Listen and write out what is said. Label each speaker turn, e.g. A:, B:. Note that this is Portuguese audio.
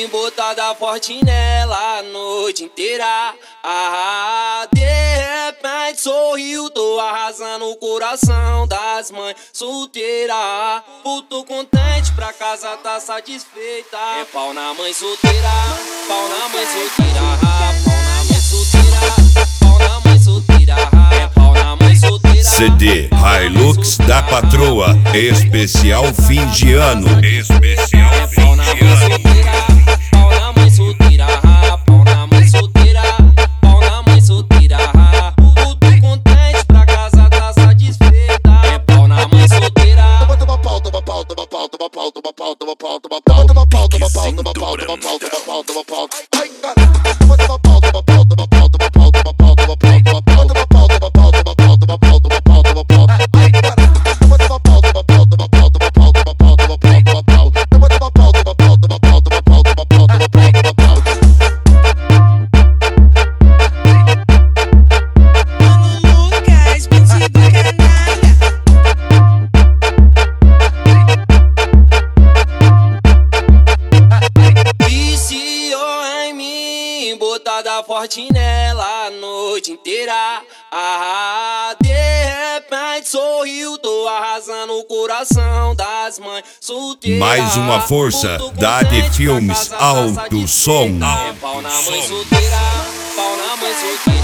A: mim, botada forte nela a noite inteira. De repente sorriu, tô arrasando o coração das mães solteiras. Puto contente, pra casa tá satisfeita. É pau na mãe solteira, pau na mãe solteira, pau na mãe solteira, pau na mãe solteira, é pau na mãe solteira.
B: CD Hilux da Patroa, especial fim de ano. Especial fim de ano.
A: Pau na mãe solteira, pau na mãe solteira, pau na mãe solteira. Puto contente, pra casa tá satisfeita. É pau na mãe solteira.
C: Toma pau, toma pau, toma pau, toma pau, toma pau, toma pau, toma pau, toma pau, toma pau, toma pau, toma pau, toma pau, toma pau. Ai, cara. Toma pau, toma pau, toma pau, toma pau, toma pau, toma pau, toma pau, toma pau, toma pau, toma pau, toma pau, toma pau, toma pau. Ai, cara. Toma pau, toma pau, toma pau, toma pau, toma pau, toma pau, toma pau. Toma pau, toma pau, toma pau, toma pau, toma pau, toma pau, toma pau.
D: Mano Lucas, beat do canalha.
A: Viciou em mim, botada forte nela a noite inteira. De repente sorriu, tô arrasando o coração das mães solteiras.
B: Mais uma força da AD Filmes Alto Som.
A: É pau na mãe solteira, pau na mãe solteira.